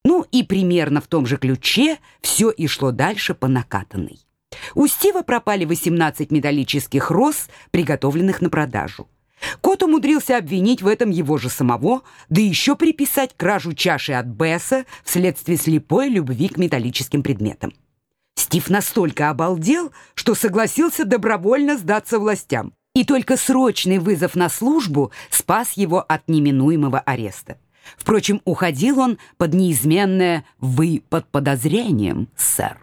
Ну и примерно в том же ключе все и шло дальше по накатанной. У Стива пропали 18 металлических роз, приготовленных на продажу. Кот умудрился обвинить в этом его же самого, да еще приписать кражу чаши от Бесса вследствие слепой любви к металлическим предметам. Стив настолько обалдел, что согласился добровольно сдаться властям, и только срочный вызов на службу спас его от неминуемого ареста. Впрочем, уходил он под неизменное «вы под подозрением, сэр».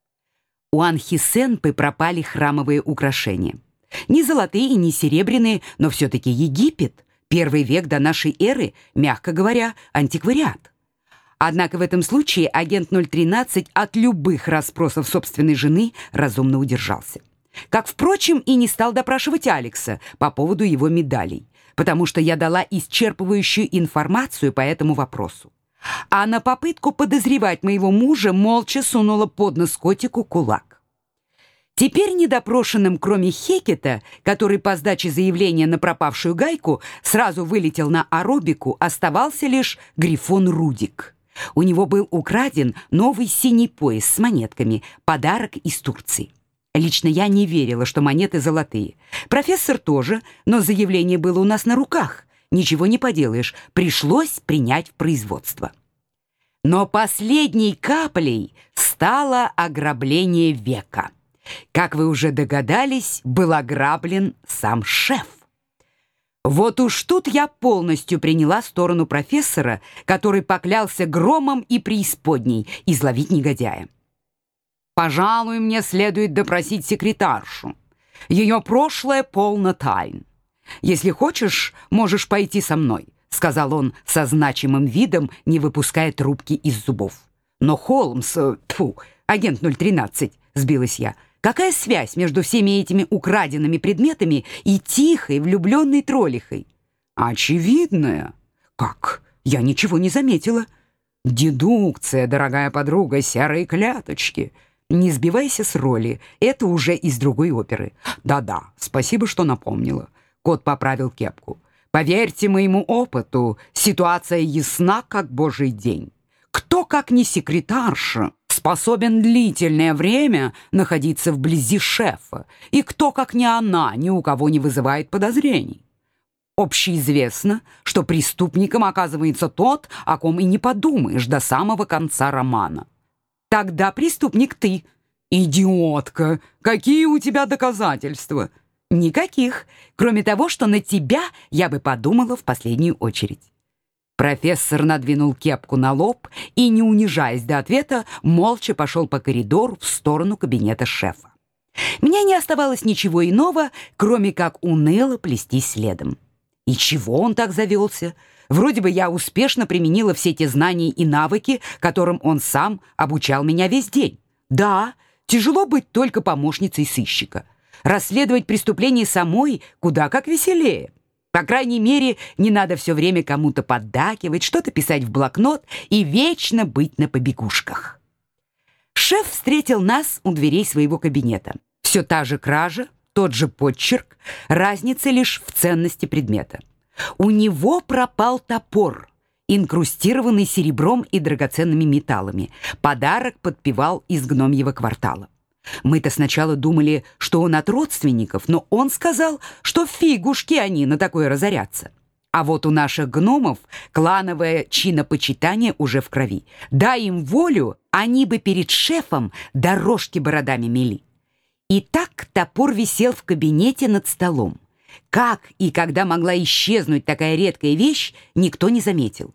У Анхисенпы пропали храмовые украшения. Не золотые и не серебряные, но все-таки Египет, 1 век до нашей эры, мягко говоря, антиквариат. Однако в этом случае агент 013 от любых расспросов собственной жены разумно удержался. Как, впрочем, и не стал допрашивать Алекса по поводу его медалей, потому что я дала исчерпывающую информацию по этому вопросу. А на попытку подозревать моего мужа молча сунула под нос котику кулак. Теперь недопрошенным, кроме Хекета, который по сдаче заявления на пропавшую гайку сразу вылетел на аэробику, оставался лишь Грифон Рудик. У него был украден новый синий пояс с монетками, подарок из Турции. Лично я не верила, что монеты золотые. Профессор тоже, но заявление было у нас на руках. Ничего не поделаешь, пришлось принять в производство. Но последней каплей стало ограбление века. Как вы уже догадались, был ограблен сам шеф. Вот уж тут я полностью приняла сторону профессора, который поклялся громом и преисподней изловить негодяя. «Пожалуй, мне следует допросить секретаршу. Ее прошлое полно тайн. Если хочешь, можешь пойти со мной», — сказал он со значимым видом, не выпуская трубки из зубов. «Но Холмс... агент 013», — сбилась я. «Какая связь между всеми этими украденными предметами и тихой, влюбленной троллихой?» «Очевидная». «Как? Я ничего не заметила». «Дедукция, дорогая подруга, серые кляточки». «Не сбивайся с роли, это уже из другой оперы». «Да-да, спасибо, что напомнила». Кот поправил кепку. «Поверьте моему опыту, ситуация ясна, как божий день. Кто, как не секретарша, способен длительное время находиться вблизи шефа, и кто, как не она, ни у кого не вызывает подозрений? Общеизвестно, что преступником оказывается тот, о ком и не подумаешь до самого конца романа. Тогда преступник ты». «Идиотка! Какие у тебя доказательства?» «Никаких, кроме того, что на тебя я бы подумала в последнюю очередь». Профессор надвинул кепку на лоб и, не унижаясь до ответа, молча пошел по коридору в сторону кабинета шефа. Мне не оставалось ничего иного, кроме как уныло плести следом. И чего он так завелся? Вроде бы я успешно применила все те знания и навыки, которым он сам обучал меня весь день. Да, тяжело быть только помощницей сыщика. Расследовать преступление самой куда как веселее. По крайней мере, не надо все время кому-то поддакивать, что-то писать в блокнот и вечно быть на побегушках. Шеф встретил нас у дверей своего кабинета. Все та же кража, тот же подчерк, разница лишь в ценности предмета. У него пропал топор, инкрустированный серебром и драгоценными металлами. Подарок подпевал из гномьего квартала. Мы-то сначала думали, что он от родственников, но он сказал, что фигушки они на такое разорятся. А вот у наших гномов клановое чинопочитание уже в крови. Дай им волю, они бы перед шефом дорожки бородами мели. И так топор висел в кабинете над столом. Как и когда могла исчезнуть такая редкая вещь, никто не заметил.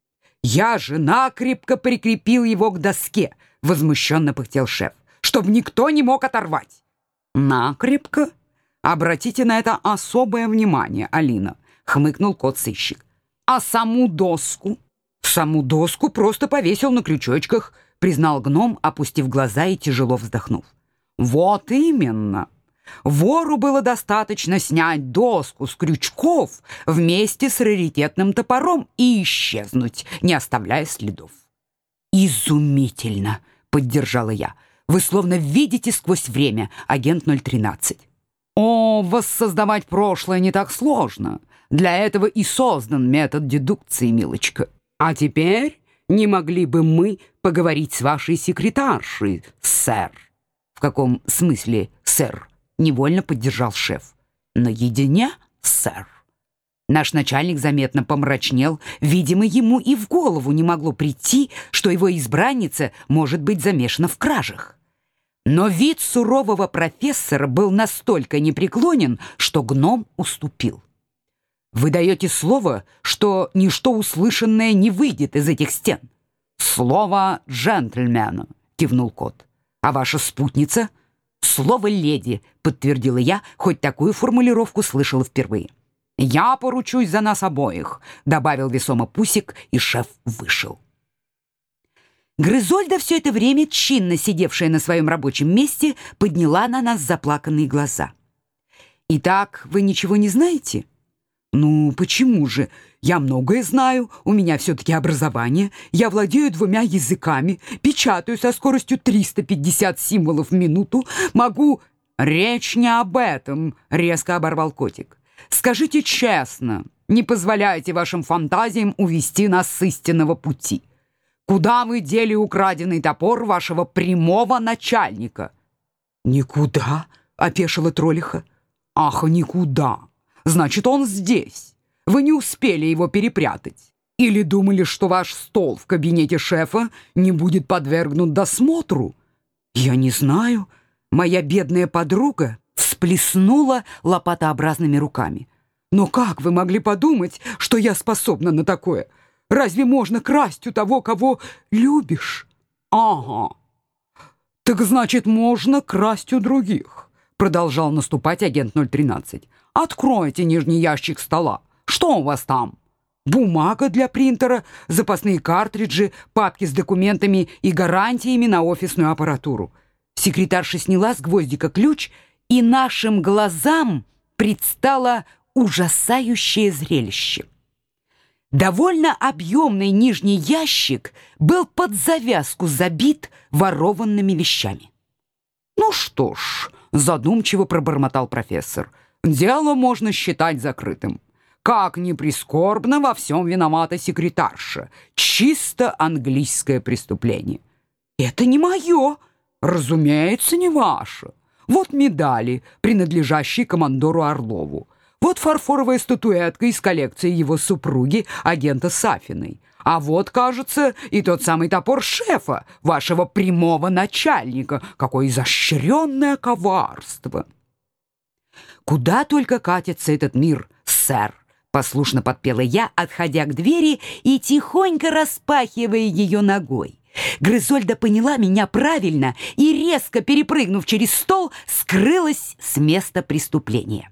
«Я же накрепко прикрепил его к доске», — возмущенно пыхтел шеф, «чтобы никто не мог оторвать». «Накрепко? Обратите на это особое внимание, Алина», — хмыкнул кот-сыщик. «А саму доску?» «Саму доску просто повесил на крючочках», — признал гном, опустив глаза и тяжело вздохнув. «Вот именно. Вору было достаточно снять доску с крючков вместе с раритетным топором и исчезнуть, не оставляя следов». «Изумительно!» — поддержала я. «Вы словно видите сквозь время, агент 013». «О, воссоздавать прошлое не так сложно. Для этого и создан метод дедукции, милочка. А теперь не могли бы мы поговорить с вашей секретаршей, сэр?» «В каком смысле, сэр?» — невольно поддержал шеф. «Наедине, сэр». Наш начальник заметно помрачнел. Видимо, ему и в голову не могло прийти, что его избранница может быть замешана в кражах. Но вид сурового профессора был настолько непреклонен, что гном уступил. «Вы даете слово, что ничто услышанное не выйдет из этих стен?» «Слово джентльмена», — кивнул кот. «А ваша спутница?» «Слово леди», — подтвердила я, хоть такую формулировку слышала впервые. «Я поручусь за нас обоих», — добавил весомо Пусик, и шеф вышел. Грызольда, все это время чинно сидевшая на своем рабочем месте, подняла на нас заплаканные глаза. «Итак, вы ничего не знаете?» «Ну, почему же? Я многое знаю, у меня все-таки образование, я владею 2 языками, печатаю со скоростью 350 символов в минуту, могу...» «Речь не об этом», — резко оборвал котик. «Скажите честно, не позволяйте вашим фантазиям увести нас с истинного пути. Куда вы дели украденный топор вашего прямого начальника?» «Никуда», — опешила троллиха. «Ах, никуда! Значит, он здесь. Вы не успели его перепрятать. Или думали, что ваш стол в кабинете шефа не будет подвергнут досмотру?» «Я не знаю». Моя бедная подруга всплеснула лопатообразными руками. «Но как вы могли подумать, что я способна на такое? Разве можно красть у того, кого любишь?» «Ага. Так значит, можно красть у других», — продолжал наступать агент 013. «Откройте нижний ящик стола. Что у вас там? Бумага для принтера, запасные картриджи, папки с документами и гарантиями на офисную аппаратуру». Секретарша сняла с гвоздика ключ, и нашим глазам предстало ужасающее зрелище. Довольно объемный нижний ящик был под завязку забит ворованными вещами. «Ну что ж», — задумчиво пробормотал профессор, «дело можно считать закрытым. Как ни прискорбно, во всем виновата секретарша. Чисто английское преступление». «Это не мое». «Разумеется, не ваше. Вот медали, принадлежащие командору Орлову. Вот фарфоровая статуэтка из коллекции его супруги, агента Сафиной. А вот, кажется, и тот самый топор шефа, вашего прямого начальника. Какое изощренное коварство!» «Куда только катится этот мир, сэр!» — послушно подпела я, отходя к двери и тихонько распахивая ее ногой. Грызольда поняла меня правильно и, резко перепрыгнув через стол, скрылась с места преступления.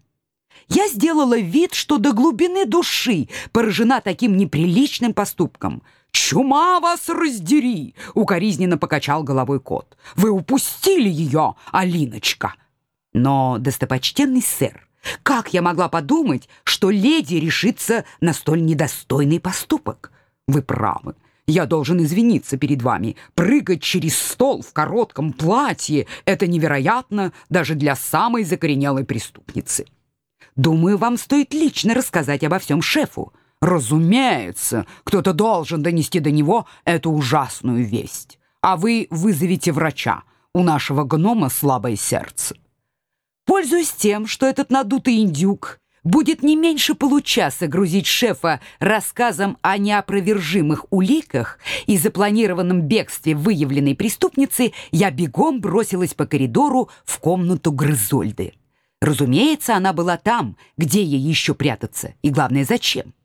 Я сделала вид, что до глубины души поражена таким неприличным поступком. «Чума вас раздери!» — укоризненно покачал головой кот. «Вы упустили ее, Алиночка!» «Но, достопочтенный сэр, как я могла подумать, что леди решится на столь недостойный поступок? Вы правы. Я должен извиниться перед вами. Прыгать через стол в коротком платье — это невероятно даже для самой закоренелой преступницы. Думаю, вам стоит лично рассказать обо всем шефу. Разумеется, кто-то должен донести до него эту ужасную весть. А вы вызовите врача. У нашего гнома слабое сердце». Пользуясь тем, что этот надутый индюк будет не меньше получаса грузить шефа рассказом о неопровержимых уликах и запланированном бегстве выявленной преступницы, я бегом бросилась по коридору в комнату Грызольды. Разумеется, она была там, где ей еще прятаться, и главное, зачем.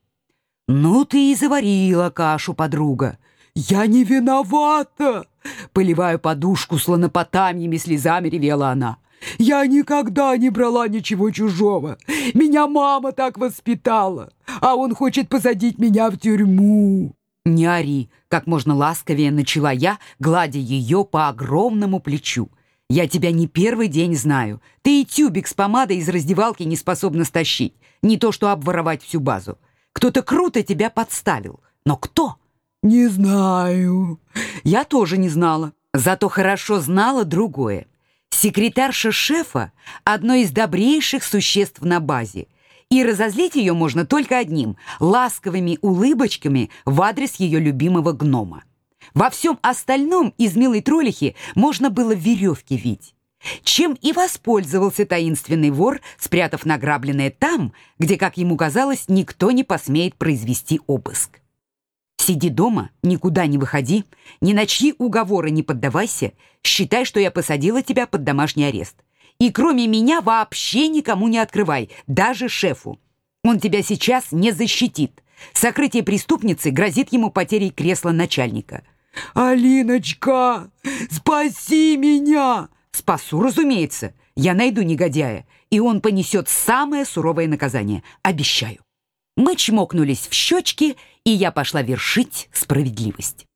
«Ну ты и заварила кашу, подруга». «Я не виновата!» Поливая подушку слонопотамьими слезами, ревела она. «Я никогда не брала ничего чужого. Меня мама так воспитала, а он хочет посадить меня в тюрьму». «Не ори», — как можно ласковее начала я, гладя ее по огромному плечу. «Я тебя не первый день знаю. Ты и тюбик с помадой из раздевалки не способна стащить, не то что обворовать всю базу. Кто-то круто тебя подставил. Но кто?» «Не знаю». Я тоже не знала, зато хорошо знала другое. Секретарша шефа — одно из добрейших существ на базе, И разозлить ее можно только одним — ласковыми улыбочками в адрес ее любимого гнома. Во всем остальном из милой троллихи можно было веревки вить. Чем и воспользовался таинственный вор, спрятав награбленное там, где, как ему казалось, никто не посмеет произвести обыск. Сиди дома, никуда не выходи, ни на чьи уговоры не поддавайся, считай, что я посадила тебя под домашний арест. И кроме меня вообще никому не открывай, даже шефу. Он тебя сейчас не защитит. Сокрытие преступницы грозит ему потерей кресла начальника. «Алиночка, спаси меня!» «Спасу, разумеется. Я найду негодяя, и он понесет самое суровое наказание. Обещаю». Мы чмокнулись в щечки, и я пошла вершить справедливость.